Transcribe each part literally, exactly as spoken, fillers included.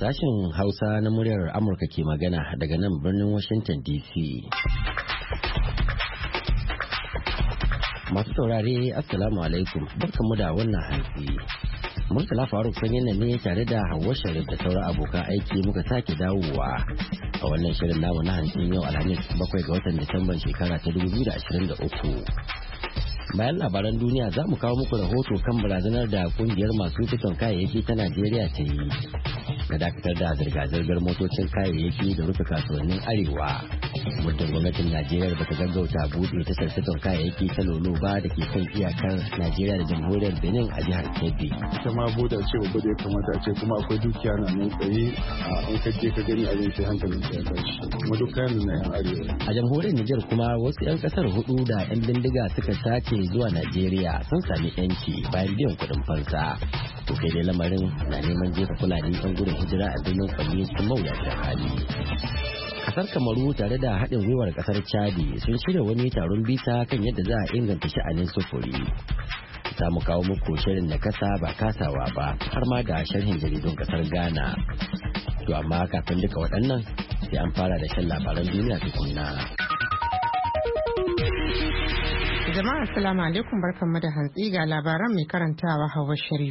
Sashen Hausa na muryar Amurka ke magana daga nan birnin Washington D C. Masu saurare, Assalamu alaikum, barkanmu da wannan hantsi. Murtala Faruk sanyin ne tare da Hauwa Sharif da sauran abokan aiki muka sake dawowa a wannan shirin namu na hantsin yau Alhamis bakwai ga watan Disamban shekara ta dubu biyu da ashirin da uku. Bayan labaran duniya za mu kawo muku rahoto kan barazanar da kungiyar masu fiton kayayyaki ta Najeriya ta yi na dakatar da zirga-zirgar motocin kayayyaki da rufe kasuwannin arewa. Muddin gwamnatin Najeriya bata gaggauta buɗe tashar fiton kayayyaki ta Lolo ba da ke kan iyakar Najeriya da jamhuriyar Benin a jihar Kebbi. Ita ma boda ce babba da ya kamata a ce kuma akwai dukiya na nan tsaye a an kaje ka gani abin sai hankalin ya tashi. Kuma duk kayan na yan arewa. A jamhuriyar Nijar kuma wasu 'yan kasar hudu da 'yan bindiga suka sace zuwa Najeriya sun sami yanci bayan biyan kuɗin fansa. To kai dai lamarin na neman jefa Fulani 'yan gudun hijira a birnin Kwanne cikin mawuyacin hali. Kasar Kamaru tare da haɗin gwiwar kasar Chadi sun shirya wani taron bita kan yadda za a inganta sha'anin sufuri. Za mu kawo muku shirin na kasa ba kasawa ba har ma da sharhin jaridun kasar Ghana. To amma kafin duka waɗannan sai an fara da shan labaran duniya tukunna. Jama'a assalamu alaikum barkanmu da hantsi ga labaran mai karantawa Hauwa Sharif.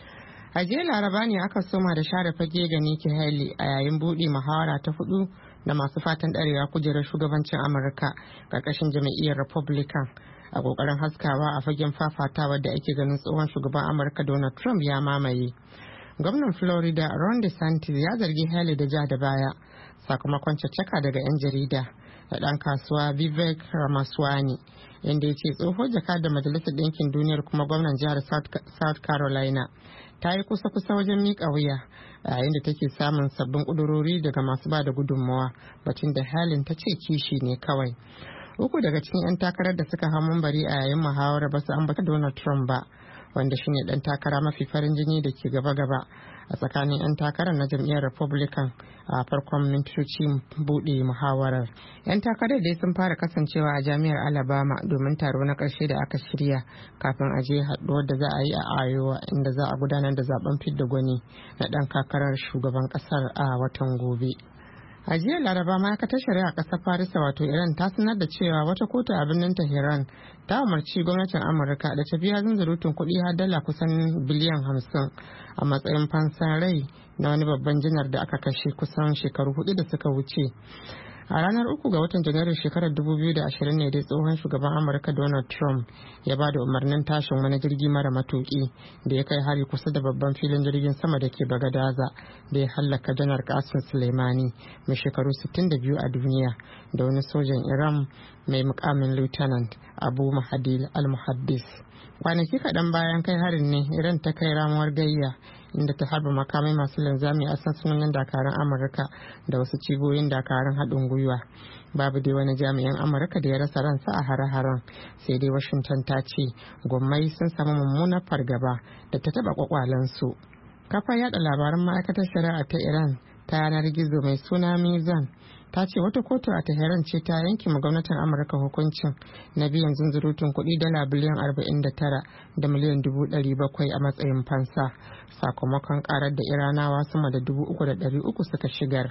A jiya Laraba ne aka soma da share fage ga Nikki Haley a yayin buɗe muhawara ta hudu da masu fatan ɗarewa kujerar shugabancin Amurka ƙarƙashin jam'iyyar Republican a ƙoƙarin haskawa a fagen fafatawa da ake ganin tsohon shugaban Amurka Donald Trump ya mamaye. Gwamnan Florida Ron DeSantis ya zargi Haley da ja da baya sakamakon caccaka daga 'yan jarida da ɗan kasuwa Vivek Ramaswamy, inda ya ce tsohon jaka da Majalisar Ɗinkin Duniyar kuma gwamnan jihar South Carolina ta yi kusa-kusa wajen miƙa wuya yayin da take samun sabbin ƙudurori daga masu ba da gudunmawa, batun da halin ta ce kishi ne kawai. Uku daga cikin 'yan takarar da suka hau mambari a yayin muhawara ba su ambata Donald Trump ba, wanda shine dan takara mafi farin jini da ke gaba-gaba a tsakanin 'yan takarar na jam'iyyar Republican a farkon mintocin buɗe muhawarar. 'Yan takarar dai sun fara kasancewa a jami'ar Alabama domin taro na ƙarshe da aka shirya kafin a je haɗuwar da za a yi a Iowa, inda za a gudanar da zaben fidda gwani na ɗan takarar shugaban ƙasar a watan gobe. A jiya Laraba ma'aikatar shari'a ƙasar Farisa wato Iran ta sanar da cewa wata kotu a birnin Tehran ta umarci gwamnatin Amurka da ta biya zunzurutun kuɗi har dala kusan biliyan hamsin a matsayin fansan rai na wani babban janar da aka kashe kusan shekaru hudu da suka wuce. A ranar uku ga watan Janairun shekarar dubu biyu da ashirin ne dai tsohon shugaban Amurka Donald Trump ya ba da umarnin tashin wani jirgi mara matuki da ya kai hari kusa da babban filin jirgin sama da ke Bagadaza da ya hallaka janar Qasim Soleimani mai shekaru sittin da biyu a duniya da wani sojan Iran mai mukamin Lieutenant Abu Mahdi al-Muhaddis. Kwanaki kaɗan bayan kai harin ne Iran ta kai ramuwar gayya inda ta harba makamai masu linzami a sansanonin dakarun Amurka da wasu cibiyoyin dakarun haɗin gwiwa. Babu dai wani jami'in Amurka da ya rasa ransa a hare-haren, sai dai Washington ta ce gwammai sun samu mummunar fargaba da ta taɓa kwakwalensu. Kafa yada labaran ma'aikatar shari'a ta Iran ta yanar gizo mai suna Mizan ta ce wata kotu a Tehran ce ta yanke ma gwamnatin Amurka hukuncin na biyan zunzurutun kuɗi dala biliyan arba'in da tara da miliyan dubu ɗari bakwai a matsayin fansa sakamakon karar da Iranawa sama da dubu uku da ɗari uku suka shigar.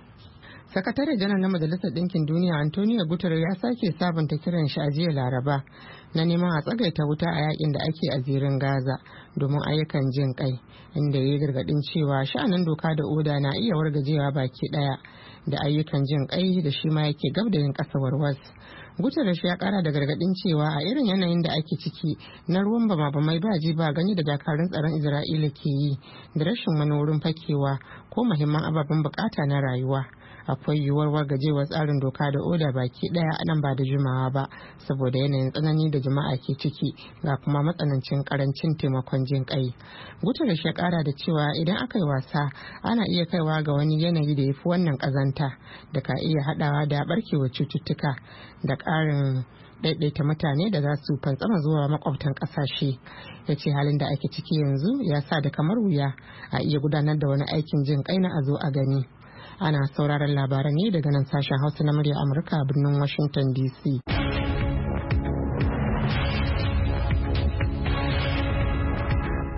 Sakatare janar na Majalisar Ɗinkin Duniya Antonio Guterres ya sake sabunta kiran shi a jiya Laraba na neman a tsagaita wuta a yakin da ake a zirin Gaza domin ayyukan jin kai, inda ya yi gargaɗin cewa sha'anin doka da oda na iya wargajewa baki ɗaya da ayyukan jin kai da shi ma yake gab da yin ƙasa warwas. Guterres ya kara da gargadin cewa a irin yanayin da ake ciki na ruwan bama bamai ba ji ba gani da dakarun tsaron Isra'ila ke yi da rashin wani wurin fakewa ko muhimman ababen bukata na rayuwa, akwai yiwuwar wargajewar tsarin doka da oda baki daya nan ba da jimawa ba saboda yanayin tsanani da jama'a ke ciki ga kuma matsanancin karancin taimakon jin kai. Guterres ya kara da cewa idan aka yi wasa ana iya kaiwa ga wani yanayi da ya fi wannan kazanta da ka iya hadawa da barkewar cututtuka da karin daidaita mutane da za su fantsama zuwa makwabtan kasashe. Ya ce halin da ake ciki yanzu ya sa da kamar wuya a iya gudanar da wani aikin jin kai na a zo a gani. Ana sauraron labaran ne daga nan sashen Hausa na murya Amurka a birnin Washington D C.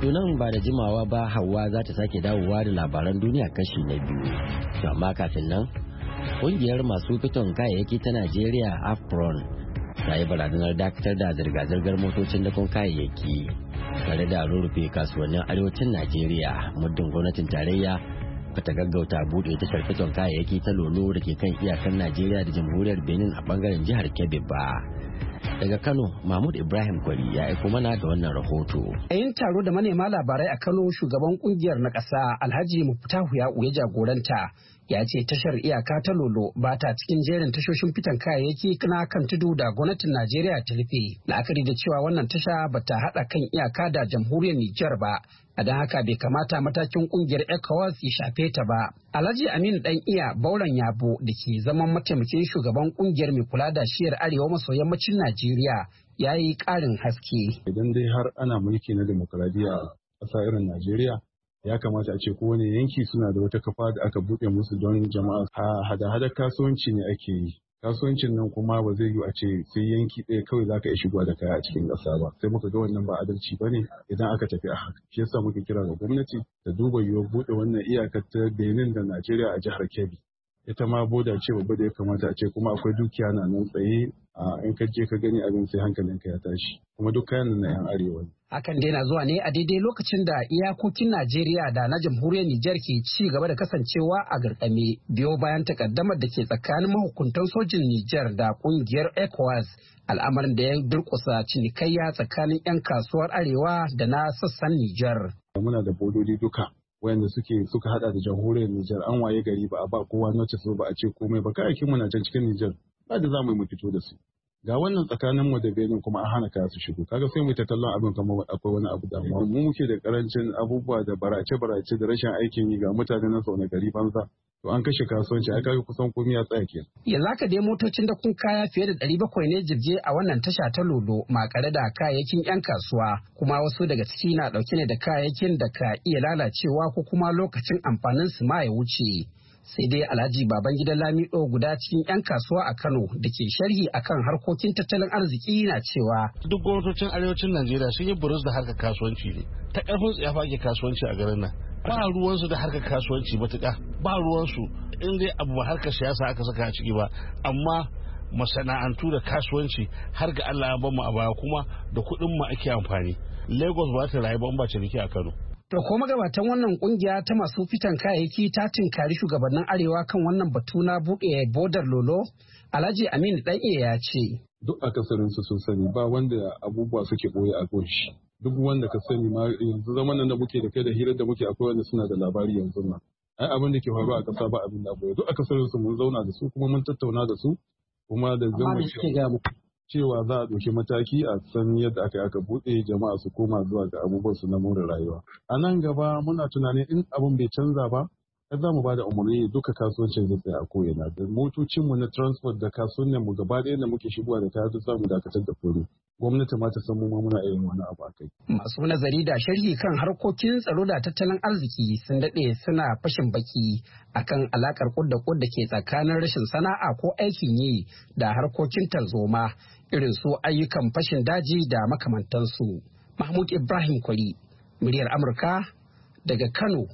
Tunan ba da jimawa ba Hauwa za ta sake dawowa da labaran duniya kashi na biyu. To amma kafin nan, kungiyar masu fiton kayayyaki ta Najeriya AFPRON ta yi barazanar dakatar da zirga-zirgar motocin dakon kayayyaki tare da rurrufe kasuwannin arewacin Najeriya muddin gwamnatin tarayya ta gaggauta buɗe tashar fiton kayayyaki ta Lolo da ke kan iyakan Najeriya da jamhuriyar Benin a bangaren jihar Kebbi ba. Daga Kano, Mahmud Ibrahim Kwari ya aiko mana da wannan rahoto. A yin taro da manema labarai a Kano, shugaban kungiyar na ƙasa Alhaji Muftahu Ya'u ya jagoranta ya ce tashar iyaka ta Lolo ba ta cikin jerin tashoshin fitan kayayyaki na kan tudu da gwamnatin Najeriya ta rufe. La'akari da cewa wannan tasha ba ta haɗa kan iyaka da jamhuriyar Nijar ba, a don haka bai kamata matakin kungiyar ECOWAS ya shafe ta ba. Alhaji Aminu Dan Iya Bauran Yabo da ke zaman mataimakin shugaban kungiyar mai kula da shiyar arewa maso yammacin Najeriya ya yi ƙarin haske. Idan dai har ana mulki na demokradiyya a ƙasa irin Najeriya, ya kamata a ce kowane yanki suna da wata kafa da aka buɗe musu don jama'a. Hada-hadar kasuwanci ne ake yi. Kasuwancin nan kuma ba zai yi a ce sai yanki ɗaya kawai za ka iya shigowa da kaya a cikin ƙasa ba. Sai muka ga wannan ba adalci ba ne idan aka tafi a haka. Shi yasa muke kira ga gwamnati ta duba yiwuwar buɗe wannan iyakar ta Benin da Najeriya a jihar Kebbi. Ita ma boda ce babba da ya kamata a ce kuma akwai dukiya na nan tsaye in ka je ka gani abin sai hankalinka ya tashi. Kuma duk kayan na 'yan arewa ne. Hakan dai na zuwa ne a daidai lokacin da iyakokin Najeriya da na jamhuriyar Nijar ke ci gaba da kasancewa a garkame biyo bayan takaddamar da ke tsakanin mahukuntan sojin Nijar da kungiyar ECOWAS, al'amarin da ya durkusa cinikayya tsakanin 'yan kasuwar arewa da na sassan Nijar. Muna da bododi duka wayanda suke suka hada da jamhuriyar Nijar, an waye gari ba a ba kowa notice ba a ce komai ba, kayayyakin mu na can cikin Nijar ba da za mu yi mu fito da su. Ga wannan tsakanin mu da Benin kuma an hana kaya su shigo, kaga sai mu ta kallon abin kamar akwai wani abu da mu muke da karancin abubuwa da barace barace da rashin aikin yi ga mutane na zaune gari banza, to an kashe kasuwanci ai kaga kusan komai ya tsaya ke. Yanzu haka dai motocin da kun kaya fiye da ɗari bakwai ne jirje a wannan tasha ta Lolo makare da kayayyakin 'yan kasuwa, kuma wasu daga ciki na ɗauke ne da kayayyakin da ka iya lalacewa ko kuma lokacin amfanin su ma ya wuce. Sai dai Alhaji Babangida Lamido guda cikin 'yan kasuwa a Kano da ke sharhi akan harkokin tattalin arziki na cewa duk gwamnatocin arewacin Najeriya sun yi burus da harkar kasuwanci ne. Ta ƙarfin tsiyafa ake kasuwanci a garin nan. Ba ruwansu da harkar kasuwanci matuƙa. Ba ruwansu in dai abu ba harkar siyasa aka saka a ciki ba. Amma masana'antu da kasuwanci har ga Allah ya bamu a baya kuma da kuɗin mu ake amfani. Lagos ba ta rayu ba in ba ciniki a Kano. To ko magabatan wannan kungiya ta masu fitan kayayyaki ta tinkari shugabannin arewa kan wannan batu na buɗe bodar Lolo? Alhaji Aminu Dan Iya ya ce. Duk akasarin su sun sani ba wanda abubuwa suke boye a gunshi. Duk wanda ka sani ma yanzu zaman nan da muke da kai da hirar da muke akwai wanda suna da labari yanzu nan. Ai abin da ke faruwa a ƙasa ba abin da boye. Duk akasarin su mun zauna da su kuma mun tattauna da su kuma da zama cewa za a ɗauki mataki a san yadda aka aka buɗe jama'a su koma zuwa ga abubuwan su na more rayuwa. A nan gaba muna tunanin in abin bai canza ba, ai za mu ba da umarni duka kasuwancin zai tsaya a ko'ina. Da motocinmu na transport da kasuwannin mu gaba ɗaya da muke shigowa da kaya duk za mu dakatar da komai. Gwamnati ma ta san mu ma muna irin wani abu a kai. Masu nazari da sharhi kan harkokin tsaro da tattalin arziki sun daɗe suna fashin baki akan alakar kudda kudda ke tsakanin rashin sana'a ko aikin yi da harkokin tarzoma irin su ayyukan fashin daji da makamantansu. Mahmud Ibrahim Kwari, muryar Amurka daga Kano,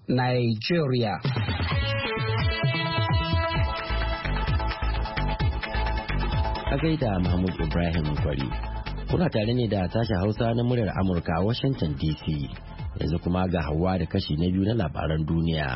Nigeria. A gaida Mahmud Ibrahim Kwari. Kuna tare ne da sashen Hausa na muryar Amurka a Washington D C. Yanzu kuma ga Hauwa da kashi na biyu na labaran duniya.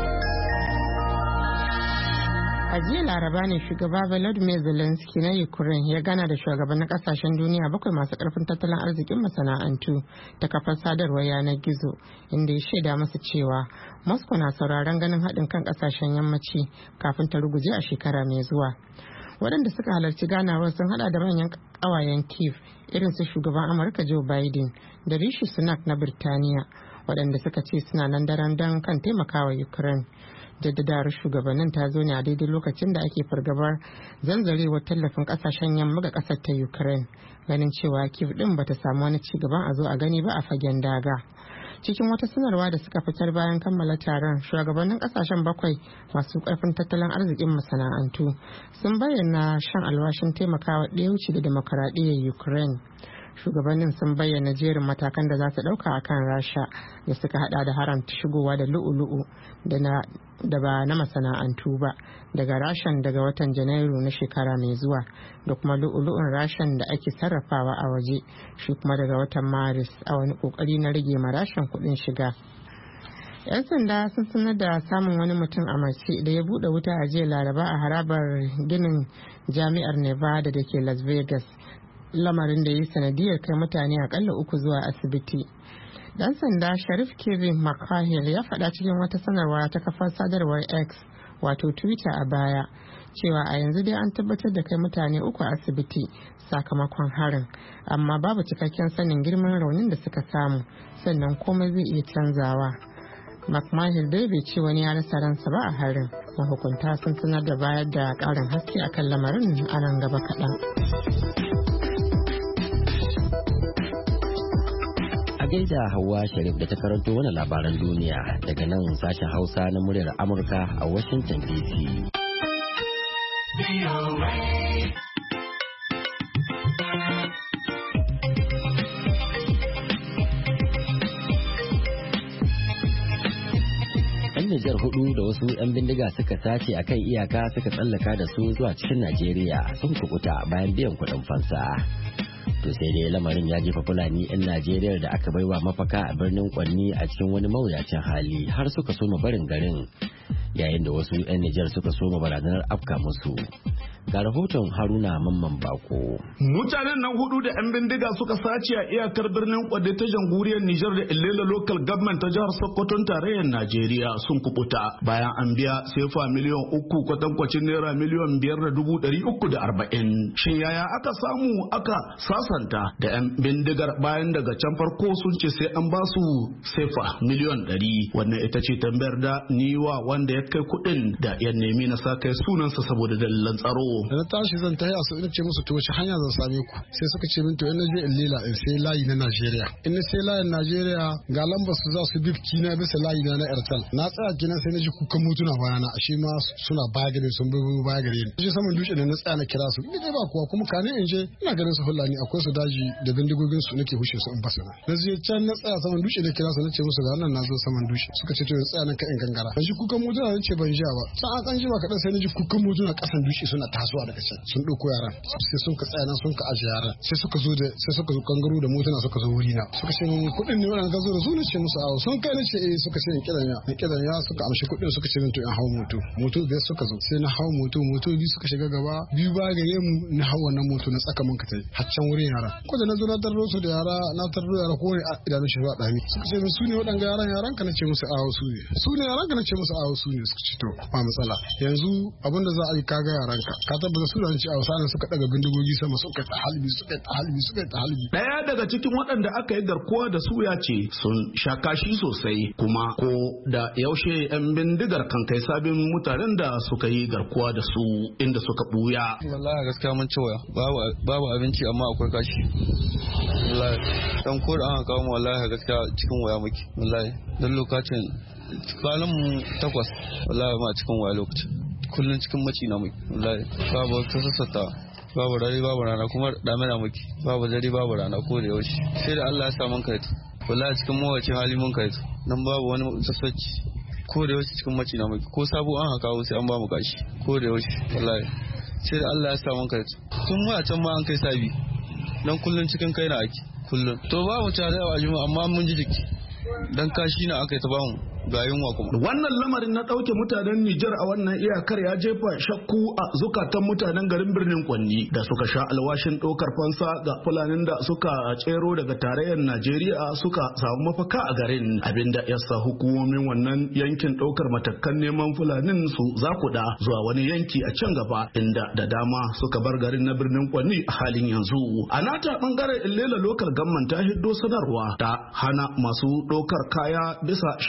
A jiya Laraba ne shugaba Volodymyr Zelensky na Ukraine ya gana da shugabannin kasashen duniya bakwai masu karfin tattalin arzikin masana'antu ta kafar sadarwar yanar gizo, inda ya shaida masa cewa Moscow na sauraron ganin haɗin kan kasashen yammaci kafin ta ruguje a shekara mai zuwa. Waɗanda suka halarci ganawar sun hada da manyan ƙawayen Kiev irin su shugaban Amurka Joe Biden da Rishi Sunak na Birtaniya, waɗanda suka ce suna nan daren dan kan taimakawa Ukraine. Jaddadawar shugabannin ta zo ne a daidai lokacin da ake fargabar zanzarewar tallafin kasashen yamma ga kasar ta Ukraine, ganin cewa Kiev din bata samu wani ci gaban a zo a gani ba a fagen daga. Cikin wata sanarwa da suka fitar bayan kammala taron, shugabannin kasashen bakwai masu karfin tattalin arzikin masana'antu sun bayyana shan alwashin taimakawa ɗaya wuce da demokaradiyyar Ukraine. shugabannin sun bayyana jerin matakan da za su ɗauka a kan Rasha da suka hada da haramta shigowa da lu'u-lu'u da ba na masana'antu ba daga Rashan daga watan Janairu na shekara mai zuwa, da kuma lu'u-lu'un Rashan da ake sarrafawa a waje shi kuma daga watan Maris, a wani kokari na rage ma Rashan kuɗin shiga. 'Yan sanda sun sanar da samun wani mutum a mace da ya buɗe wuta a jiya Laraba a harabar ginin jami'ar Nevada da ke Las Vegas, lamarin da ya yi sanadiyar kai mutane akalla uku zuwa asibiti. Dan sanda Sharif Kevin McCahill ya faɗa cikin wata sanarwa ta kafar sadarwar X wato Twitter a baya cewa a yanzu dai an tabbatar da kai mutane uku a asibiti sakamakon harin, amma babu cikakken sanin girman raunin da suka samu, sannan komai zai iya canzawa. McMahon dai bai ce wani ya rasa ransa ba a harin. Mahukunta sun sanar da bayar da ƙarin haske akan lamarin a nan gaba kaɗan. A gaida Hauwa Sharif da ta karanto wani labaran duniya daga nan sashen Hausa na muryar Amurka a Washington D C. Nijar hudu da wasu 'yan bindiga suka sace a kan iyaka suka tsallaka da su zuwa cikin Najeriya sun kukuta bayan biyan kuɗin fansa. To sai dai lamarin ya jefa Fulani 'yan Najeriya da aka baiwa mafaka a birnin Kwanni a cikin wani mawuyacin hali har suka soma barin garin, yayin da wasu 'yan Nijar suka soma barazanar afka musu. Ga rahoton Haruna Mamman Bako. Mutanen nan hudu da 'yan bindiga suka sace a iyakar birnin Kwadde ta jamhuriyar Nijar da Ilela Local Government ta jihar Sokoton tarayyar Najeriya sun kubuta bayan an biya sefa miliyan uku kwatankwacin naira miliyan biyar da dubu ɗari uku da arba'in. Shin yaya aka samu aka sasanta da 'yan bindigar bayan daga can farko sun ce sai an ba su sefa miliyan ɗari? Wannan ita ce tambayar da niwa wanda ya kai kuɗin da ya nemi na sa kai sunansa saboda dalilan tsaro. Da na tashi zan tayi su ina ce musu to wace hanya zan same ku, sai suka ce min to in na je in lela in sai layi na Najeriya, in na sai layin Najeriya ga lambar su za su bi kina bisa layi na na Airtel. Na tsaya kina sai na ji kukan mutuna bayana, ashe ma suna baya gare sun bi baya gare ni. Je saman dutse ne na tsaya na kira su, ni dai ba kuwa kuma kane in je ina ganin su Fulani akwai su daji da bindigogin su nake hushe su in basa na. Na je can na tsaya saman dutse na kira su na ce musu ga nan na zo saman dutse, suka ce to in tsaya nan ka in gangara. Ban ji kukan mutuna na ce ban ji ba. Sai an kan ji ba kadan sai na ji kukan mutuna kasan dutse suna tasowa daga can sun ɗauko yaran sai sun ka tsaya nan sun ka aje yaran sai suka zo da sai suka zo kangaro da motuna suka zo wuri na suka ce mun kuɗin ne wannan ka zo da su ne ce musu awo sun kai ne ce eh suka ce in kidan ya in kidan ya suka amshi kuɗin suka ce min to in hawo moto moto bai suka zo sai na hawo moto moto bi suka shiga gaba biyu ba gare mu na hawo wannan moto na tsaka mun ka tai har can wurin yara ko da na zo na tarro su da yara na tarro yara ko ne a idanun shi ba dami suka ce min su ne waɗanga yaran yaran ka nace musu awo su ne su ne yaran ka nace musu awo su ne suka ce to ba matsala yanzu abinda za a yi kaga yaran ka ka tabbata su da ci a wasanin suka daga bindigogi sama suka ta halbi suka ta halbi suka ta halbi. Daya daga cikin waɗanda aka yi garkuwa da su ya ce sun sha kashi sosai kuma ko da yaushe yan bindigar kan kai sabin mutanen da suka yi garkuwa da su inda suka buya. Wallahi gaskiya mun ci waya babu babu abinci amma akwai kashi. Wallahi dan ko da an kawo mu wallahi gaskiya cikin waya muke wallahi dan lokacin kwanan mu takwas wallahi ma cikin waya lokacin. Kullum cikin maci na mai wallahi babu ta sassata babu dare babu rana kuma damina muke babu dare babu rana ko da yaushe sai da Allah ya sa mun kai wallahi cikin mawacin hali mun kai nan babu wani sassaci ko da yaushe cikin maci na muke ko sabo an haka sai an ba mu gashi ko da yaushe wallahi sai da Allah ya sa mun kai tun mu a can ma an kai sabi dan kullun cikin kai na ake kullun to ba mu tare a juma'a amma mun ji jiki dan kashi na aka yi ta bamu ga yunwa kuma. Wannan lamarin na ɗauke mutanen Nijar a wannan iyakar ya jefa shakku a zukatan mutanen garin birnin Kwanni da suka sha alwashin ɗaukar fansa ga Fulanin da suka tsero daga tarayyar Najeriya suka samu mafaka a garin, abinda ya sa hukumomin wannan yankin ɗaukar matakan neman Fulanin su zakuda zuwa wani yanki a can gaba inda da dama suka bar garin na birnin Kwanni a halin yanzu. A nata bangaren Ilela Local Government ta hiddo sanarwa ta hana masu ɗaukar kaya bisa shari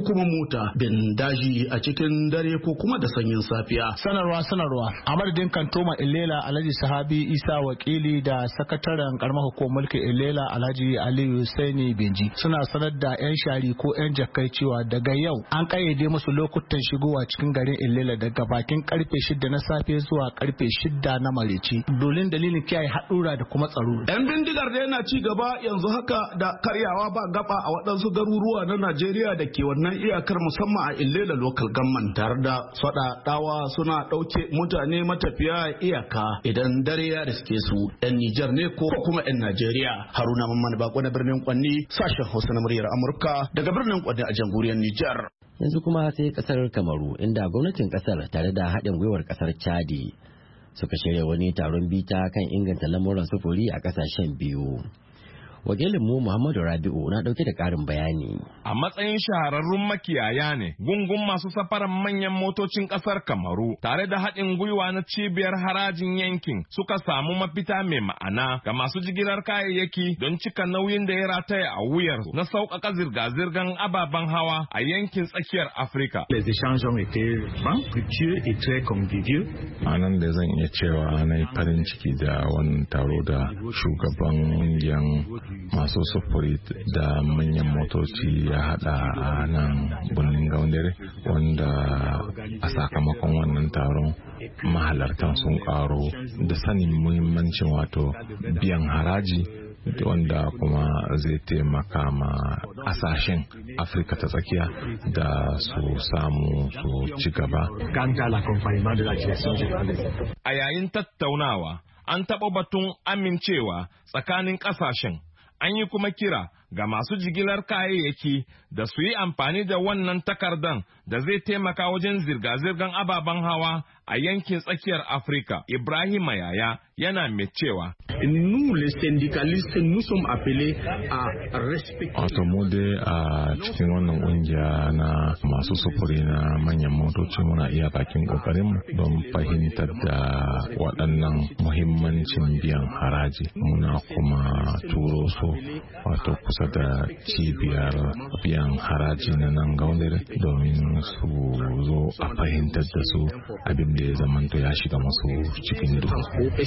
kuma mota bin daji a cikin dare ko kuma da sanyin safiya. Sanarwa sanarwa a madadin kantoma Ilela Alhaji Sahabi Isa Wakili da sakataren karamar hukumar mulkin Ilela Alhaji Aliyu Saini Benji suna sanar da 'yan shari ko 'yan jakkai cewa daga yau an kayyade musu lokutan shigowa cikin garin Ilela daga bakin karfe shida na safe zuwa karfe shida na mareci dolin dalilin kiyaye haɗura da kuma tsaro. 'Yan bindigar da yana ci gaba yanzu haka da karyawa ba gaba a waɗansu garuruwa na Najeriya da ke wannan iyakar musamman a Ilela local government tare da fada dawa suna ɗauke mutane matafiya iyaka idan dare ya riske su 'yan Nijar ne ko kuma 'yan Najeriya. Haruna Mamman Bako na birnin Kwanni, sashen Hausa na muryar Amurka daga birnin Kwanni a jamhuriyar Nijar. Yanzu kuma sai kasar Kamaru inda gwamnatin kasar tare da haɗin gwiwar kasar Chadi suka shirya wani taron bita kan inganta lamuran sufuri a kasashen biyu. Wakilinmu Muhammadu Rabi'u na dauke da karin bayani. A matsayin shahararrun makiyaya ne, gungun masu safaran manyan motocin kasar Kamaru tare da haɗin gwiwa na cibiyar harajin yankin suka samu mafita mai ma'ana ga masu jigilar kayayyaki don cika nauyin da ya rataya a wuyar na sauƙaƙa zirga-zirgar ababen hawa a yankin tsakiyar Afirka. Les échanges ont été fructueux et très conviviaux. A nan da zan iya cewa na yi farin ciki da wannan taro da shugaban yan masu sufuri da manyan motoci ya hada a nan birnin Gaundare, wanda a sakamakon wannan taron mahalartan sun karo da sanin muhimmancin wato biyan haraji wanda kuma zai taimaka ma kasashen Afirka ta tsakiya da su samu su ci gaba. A yayin tattaunawa an taɓa batun amincewa tsakanin ƙasashen. An yi kuma kira ga masu jigilar kayayyaki da su yi amfani da wannan takardan da zai taimaka wajen zirga-zirgar ababen hawa a yankin tsakiyar Afirka. Ibrahim Yaya yana mai cewa, Wato mu dai a cikin wannan ƙungiya na masu sufuri na manyan motoci muna iya bakin ƙoƙarinmu don fahimtar da waɗannan muhimmancin biyan haraji. Muna kuma turo su wato kusa da cibiyar biyan haraji na nan Gaundare domin su zo a fahimtar da su abin da ya zamanto ya shiga masu cikin duhu.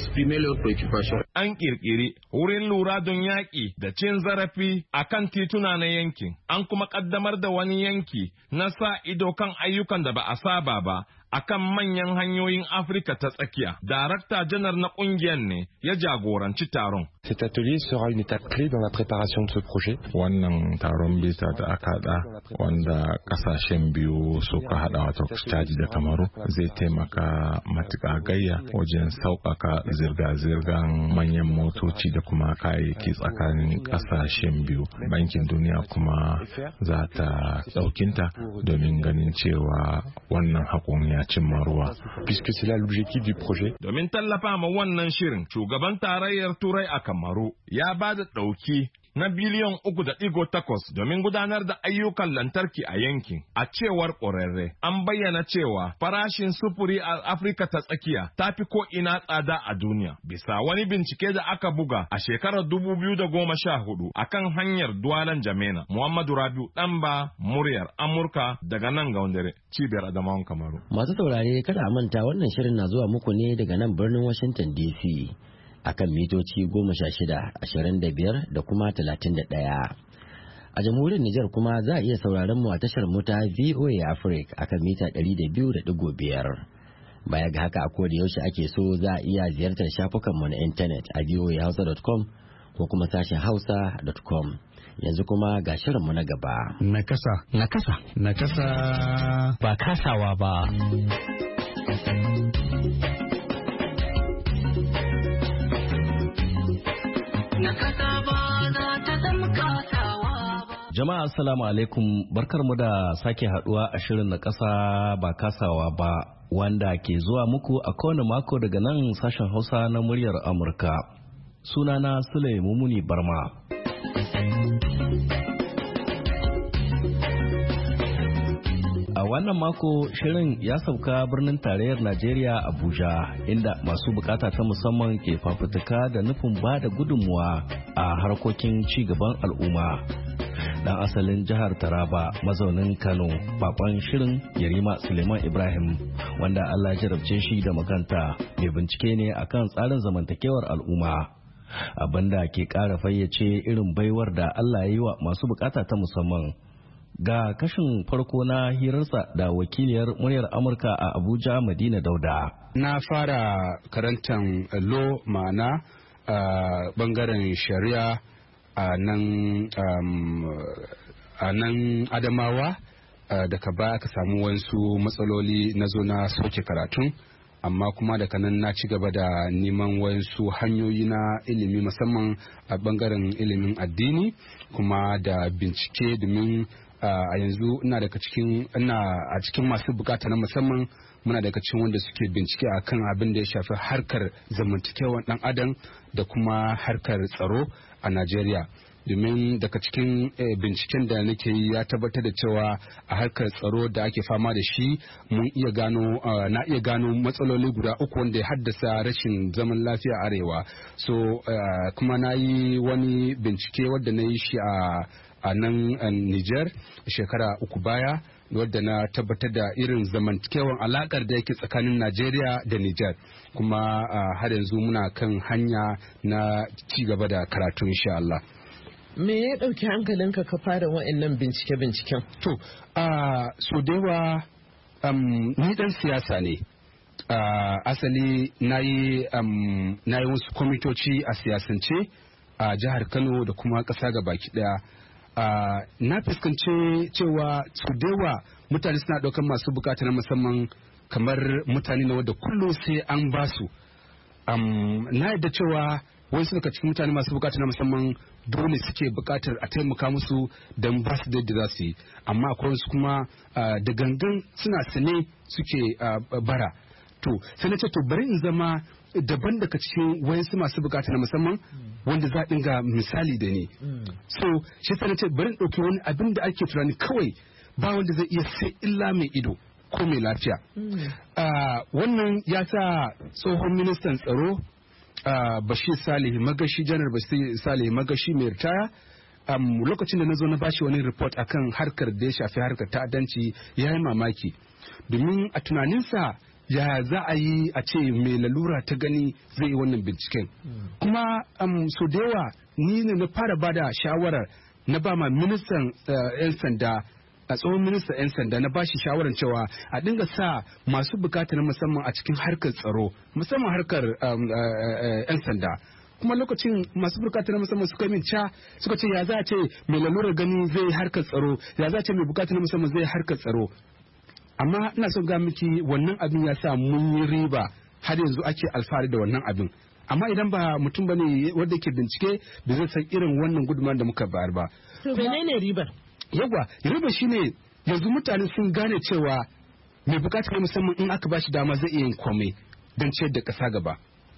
An kirkiri wurin lura don yaƙi da cin zarafi a kan tituna na yankin. An kuma ƙaddamar da wani yanki na sa ido kan ayyukan da ba a saba ba akan manyan hanyoyin Afirka ta tsakiya. Darakta janar na ƙungiyar ne ya jagoranci taron. Cet atelier sera une étape clé dans la préparation de ce projet. Wannan taron bita da aka hada wanda kasashen biyu suka hada wato Chadi da Kamaru zai taimaka matuƙa gayya wajen sauƙaƙa zirga-zirgar manyan motoci da kuma kayayyaki tsakanin kasashen biyu. Bankin Duniya kuma za ta ɗaukinta domin ganin cewa wannan haƙon ya cimma ruwa. Puisque c'est là l'objectif du projet. Domin tallafa ma wannan shirin, shugaban tarayyar Turai a Kamaru ya ba da ɗauki na biliyan uku da ɗigo takwas domin gudanar da ayyukan lantarki a yankin. A cewar ƙwararre, an bayyana cewa farashin sufuri a Afirka ta tsakiya ta fi ko ina tsada a duniya. Bisa wani bincike da aka buga a shekarar dubu biyu da goma sha hudu akan hanyar Dualan Jamena. Muhammadu Rabiu Ɗanba, muryar Amurka daga nan Gaundare, cibiyar Adamawan Kamaru. Masu saurare kada a manta wannan shirin na zuwa muku ne daga nan birnin Washington D C. Akan mitoci goma sha shida, ashirin da biyar da kuma talatin da ɗaya. A jamhuriyar Nijar kuma za a iya sauraron mu a tashar mota V O A Africa akan mita ɗari da biyu da ɗigo biyar. Baya ga haka a koda yaushe ake so za a iya ziyartar shafukanmu na intanet a v o a hausa dot com ko kuma sashen hausa dot com. Yanzu kuma ga shirinmu na gaba. Nakasa. Nakasa. Nakasa. Ba kasawa ba. Jama'a assalamu alaikum, barkar mu da sake haduwa a shirin na kasa ba kasawa ba wanda ke zuwa muku a kowane mako daga nan sashen Hausa na muryar Amurka. Sunana Sule Mumuni Barma. A wannan mako shirin ya sauka birnin tarayyar Najeriya Abuja inda masu bukata ta musamman ke fafutuka da nufin ba da gudunmuwa a harkokin ci gaban al'umma. dan asalin jihar Taraba mazaunin Kano, bakon shirin Yarima Suleiman Ibrahim wanda Allah ya jarabce shi da makanta, mai bincike ne akan tsarin zamantakewar al'umma. Abinda ke ƙara fayyace irin baiwar da Allah ya yi wa masu bukata ta musamman. Ga kashin farko na hirarsa da wakiliyar muryar Amurka a Abuja, Madina Dauda. Na fara karantar law, ma'ana a bangaren shari'a a nan a nan Adamawa, daga baya ka samu wasu matsaloli na zo na soke karatun, amma kuma daga nan na ci gaba da neman wasu hanyoyi na ilimi musamman a bangaren ilimin addini kuma da bincike, domin a yanzu ina daga cikin ina a cikin masu bukata na musamman, muna daga cikin wanda suke bincike akan abin da ya shafi harkar zamantakewar dan adam da kuma harkar tsaro a Najeriya. Domin daga cikin binciken da nake yi ya tabbatar da cewa a harkar tsaro da ake fama da shi mun iya gano na iya gano matsaloli guda uku wanda ya haddasa rashin zaman lafiya a arewa. So kuma na yi wani bincike wadda na yi shi a a nan Niger shekara uku baya, wadda na tabbatar da irin zamantakewar alakar da yake tsakanin Najeriya da Niger, kuma har yanzu muna kan hanya na ci gaba da karatu insha Allah. Me ya ɗauki hankalinka ka fara wa'annan bincike-binciken? To, uh, so dewa um, ni ɗan siyasa ne. Uh, asali na yi um, wasu kwamitoci a siyasance a uh, jihar Kano da kuma ƙasa ga baki ɗaya. Uh, na fuskance cewa su dewa mutane suna ɗaukar masu bukata na musamman kamar mutane na wadda kullum sai an basu. Um, na yadda cewa wasu daga cikin mutane masu bukata na musamman dole suke bukatar a taimaka musu don ba su da za su yi, amma akwai wasu kuma da gangan suna sane suke bara. To sai na ce to bari in zama daban daga cikin wayansu masu bukata na musamman wanda za a dinga misali da ni. So shi sai na ce bari in ɗauki wani abin da ake tunani kawai ba wanda zai iya sai illa mai ido ko mai lafiya. Wannan ya sa tsohon ministan tsaro Uh, Bashir Salih Magashi, janar Bashir Salih Magashi mai ritaya, um, lokacin da na zo na bashi wani report akan harkar da ya shafi harkar ta'addanci, ya yi mamaki domin a tunaninsa ya za a yi a ce mai lalura ta gani zai yi wannan binciken. mm. Kuma um, so da yawa ni ne na fara bada shawarar na ba ma ministan uh, 'yan sanda a tsohon minista 'yan sanda na bashi shawarar cewa a dinga sa masu bukata na musamman a cikin harkar tsaro, musamman harkar 'yan sanda. Kuma lokacin masu bukata na musamman suka min ca suka ce ya za a ce mai lalurar gani zai harkar tsaro, ya za a ce mai bukata na musamman zai harkar tsaro. Amma ina son ga miki wannan abin ya sa mun yi riba, har yanzu ake alfahari da wannan abin. Amma idan ba mutum bane wanda ke bincike bai zai san irin wannan gudunmawar da muka bayar ba. To menene ribar? Yawwa, riba shine yanzu mutane sun gane cewa mai bukatar musamman in aka bashi dama zai iya yin komai don ciyar da ƙasa gaba.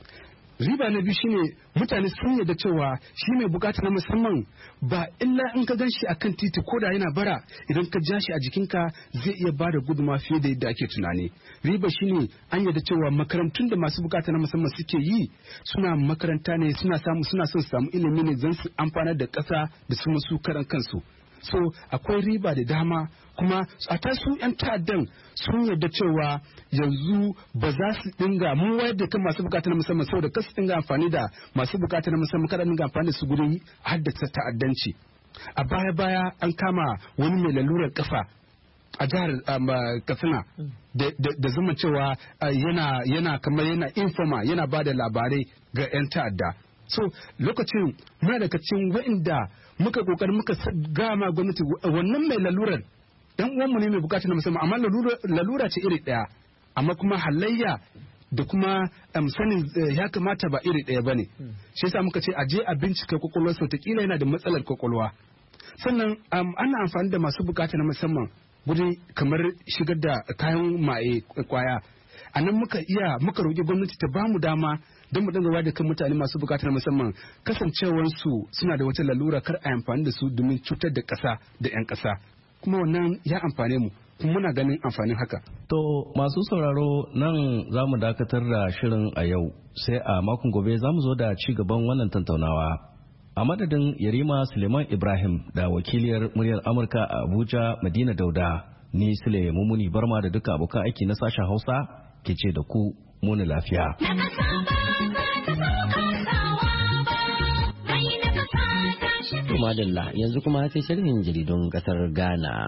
Riba na biyu shine mutane sun yarda cewa shi mai bukatar na musamman ba illa in ka gan shi a kan titi ko da yana bara, idan ka ja shi a jikinka zai iya ba da guduma fiye da yadda ake tunani. Riba shine an yarda cewa makarantun da masu bukatar na musamman suke yi suna makaranta ne, suna samu suna son su samu ilimi ne don su amfanar da ƙasa da su masu karan kansu. So akwai riba da dama, kuma a tasu 'yan ta'addan sun yarda cewa yanzu ba za su dinga mu wayar da kan masu bukata na musamman saboda kasu dinga amfani da masu bukata na musamman kada dinga amfani da su gurin haddasa ta'addanci. A baya baya an kama wani mai lalurar kafa a jihar Katsina da zama cewa yana yana kamar yana informa yana ba da labarai ga 'yan ta'adda. So lokacin muna daga cikin wa'inda muka kokarin muka gama gwamnati wannan mai lalurar dan uwanmu ne mai bukata na musamman, amma lalura ce iri daya, amma kuma halayya da kuma um, sanin uh, ya kamata ba iri daya bane. hmm. Shi yasa muka ce aje a bincika kwakwalwarsa, wataƙila yana da matsalar kwakwalwa. Sannan um, ana amfani da masu bukata na musamman gudun kamar shigar da kayan maye kwaya. A nan muka iya muka roƙi gwamnati ta bamu dama don mu dinga wayar da kan mutane masu bukata na musamman, kasancewarsu suna da wata lalura kar a amfani da su domin cutar da ƙasa da 'yan ƙasa. Kuma wannan ya amfane mu, kuma muna ganin amfanin haka. To masu sauraro, nan za mu dakatar da shirin a yau, sai a makon gobe za mu zo da ci gaban wannan tattaunawa. A madadin Yarima Suleiman Ibrahim da wakiliyar muryar Amurka a Abuja Madina Dauda, ni Sule Mumuni Barma da duka abokan aiki na sashen Hausa ke ce da ku muni lafiya. Madalla yanzu kuma sai sharhin jaridun kasar Ghana.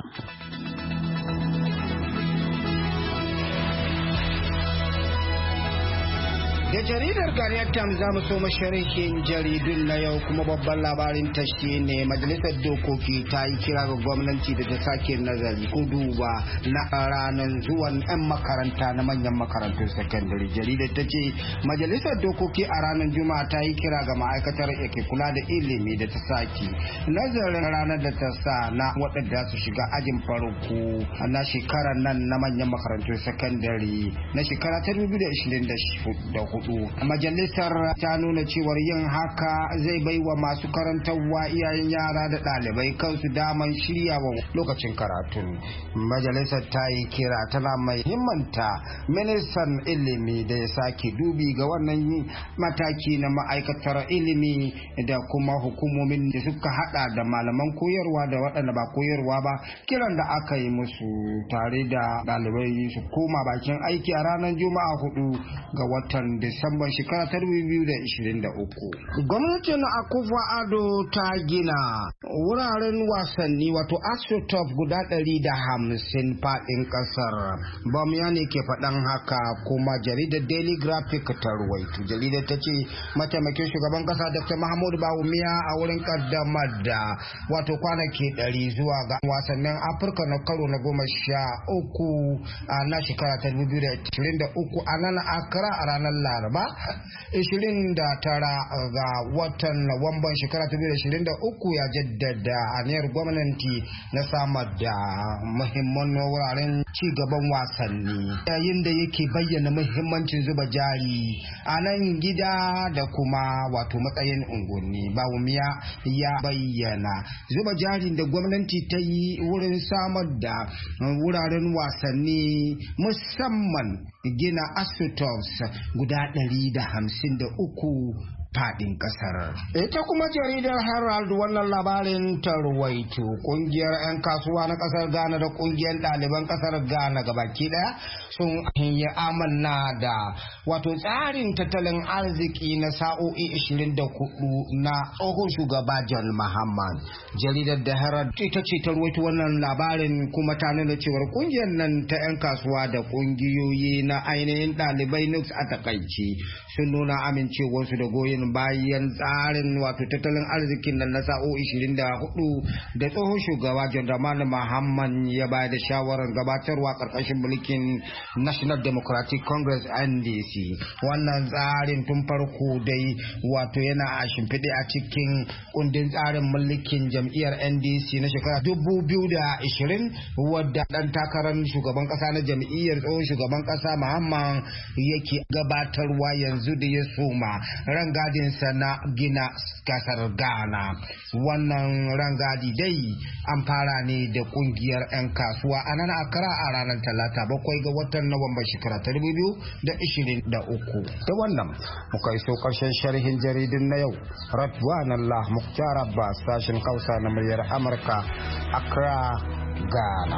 Da jaridar Ghanaian Times za mu so masharhin jaridun na yau, kuma babban labarin ta ne majalisar dokoki ta yi kira ga gwamnati da ta sake nazari ko duba na ranar zuwan 'yan makaranta na manyan makarantun sakandare. Jaridar ta ce majalisar dokoki a ranar juma'a ta yi kira ga ma'aikatar yake kula da ilimi da ta sake nazarin ranar da ta sa na waɗanda su shiga ajin farko na shekarar nan na manyan makarantun sakandare na shekara ta dubu da ashirin da hudu. Majalisar ta nuna cewar yin haka zai bai wa masu karantarwa, iyayen yara da ɗalibai kansu daman shiryawa lokacin karatu. Majalisar ta yi kira tana mai himmanta ministan ilimi da ya sake dubi ga wannan mataki na ma'aikatar ilimi da kuma hukumomin da suka hada da malaman koyarwa da waɗanda ba koyarwa ba, kiran da aka yi musu tare da ɗalibai su koma bakin aiki a ranar juma'a hudu ga watan Disamban shekara ta dubu biyu da ashirin da uku. Gwamnatin Akufo-Addo ta gina wuraren wasanni wato AstroTurf guda ɗari da hamsin faɗin ƙasar. Bamiya ne ke faɗan haka, kuma jaridar Daily Graphic ta ruwaito. Jaridar ta ce mataimakin shugaban ƙasa Doctor Mahmud Bawumia a wurin ƙaddamar da wato kwanaki ɗari zuwa ga wasannin Afirka na karo na goma sha uku a na shekara ta dubu biyu da ashirin da uku a nan Accra a ranar Laraba ashirin da tara ga watan Nuwamban shekara ta dubu biyu da ashirin da uku ya jaddada aniyar gwamnati na samar da muhimman wuraren ci gaban wasanni, yayin da yake bayyana muhimmancin zuba jari a nan gida da kuma wato matsayin unguwanni. Bawumia ya bayyana zuba jari da gwamnati ta yi wurin samar da wuraren wasanni, musamman gina AstroTurfs guda ɗari da hamsin da uku fadin kasar. Ita kuma jaridar Herald wannan labarin ta ruwaito kungiyar 'yan kasuwa na kasar Ghana da kungiyar ɗaliban kasar Ghana gabaki daya sun yi amanna da wato tsarin tattalin arziki na sa'o'i ashirin da hudu na tsohon shugaba John Mahama. Jaridar da Herald ita ce ta ruwaito wannan labarin, kuma ta nuna cewar kungiyar nan ta 'yan kasuwa da kungiyoyi na ainihin ɗalibai N U S a takaici sun nuna amincewarsu da goyon bayan tsarin wato tattalin arzikin nan na sa'o'i ashirin da hudu da tsohon shugaba John Dramani Mahama ya bayar da shawarar gabatarwa karkashin mulkin National Democratic Congress N D C. Wannan tsarin tun farko dai wato yana a shimfiɗe a cikin kundin tsarin mulkin jam'iyyar N D C na shekara dubu biyu da ashirin, wadda ɗan takarar shugaban ƙasa na jam'iyyar tsohon shugaban ƙasa Mahama yake gabatarwa yanzu da ya soma rangadinsa na gina kasar Ghana. Wannan rangadi dai an fara ne da kungiyar 'yan kasuwa a nan Accra a ranar talata bakwai ga watan Nuwamba shekara ta dubu biyu da ashirin da uku. Da wannan muka iso karshen sharhin jaridun na yau. Radwan Allah Mukhtar Abbas, sashen Hausa na muryar Amurka, Accra, Ghana.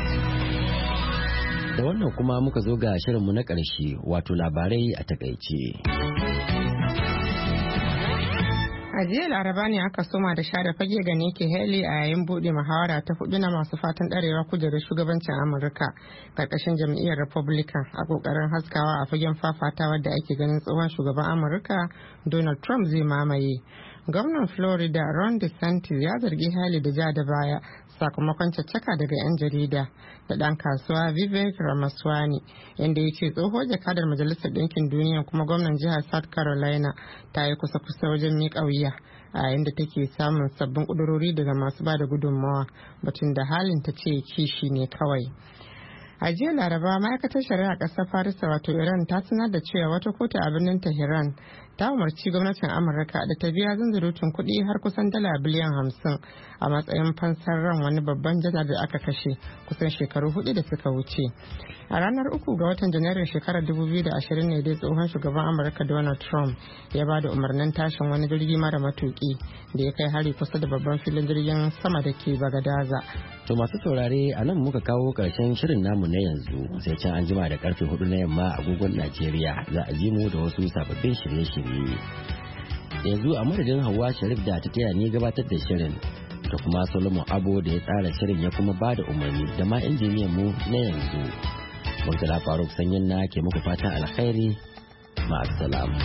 Da wannan kuma muka zo ga shirinmu na ƙarshe, wato labarai a takaice. A jiya Laraba ne aka soma da share fage ga Nikki Haley a yayin buɗe muhawara ta hudu na masu fatan ɗarewa kujerar shugabancin Amurka karkashin jam'iyyar Republican a kokarin haskawa a fagen fafatawa da ake ganin tsohon shugaban Amurka Donald Trump zai mamaye. Gwamnan Florida Ron DeSantis ya zargi Haley da ja da baya sakamakon caccaka daga 'yan jarida da ɗan kasuwa Vivek Ramaswamy, inda ya ce tsohon jakadar Majalisar Ɗinkin Duniya kuma gwamnan jihar South Carolina ta yi kusa-kusa wajen miƙa wuya a yayin da take samun sabbin ƙudurori daga masu ba da gudunmawa, batun da halin ta ce kishi ne kawai. A jiya Laraba ma'aikatar shari'a ƙasar Farisa wato Iran ta sanar da cewa wata kotu a birnin Tehran ta umarci gwamnatin Amurka da ta biya zunzurutun kuɗi har kusan dala biliyan hamsin a matsayin fansar ran wani babban janar da aka kashe kusan shekaru hudu da suka wuce. A ranar uku ga watan Janairun shekarar dubu biyu da ashirin ne dai tsohon shugaban Amurka Donald Trump ya ba da umarnin tashin wani jirgi mara matuki da ya kai hari kusa da babban filin jirgin sama da ke Bagadaza. To masu saurare a nan muka kawo ƙarshen shirin namu na yanzu sai can an jima da karfe hudu na yamma a agogon Najeriya za a ji mu da wasu sababbin shirye-shirye. Yanzu a madadin Hauwa Sharif da ta taya ni gabatar da shirin da kuma Solomon Abo da ya tsara shirin ya kuma ba da umarni da ma injiniyan mu na yanzu. Murtala Faruk Sanyin na ke muku fatan alkhairi. Ma'assalam.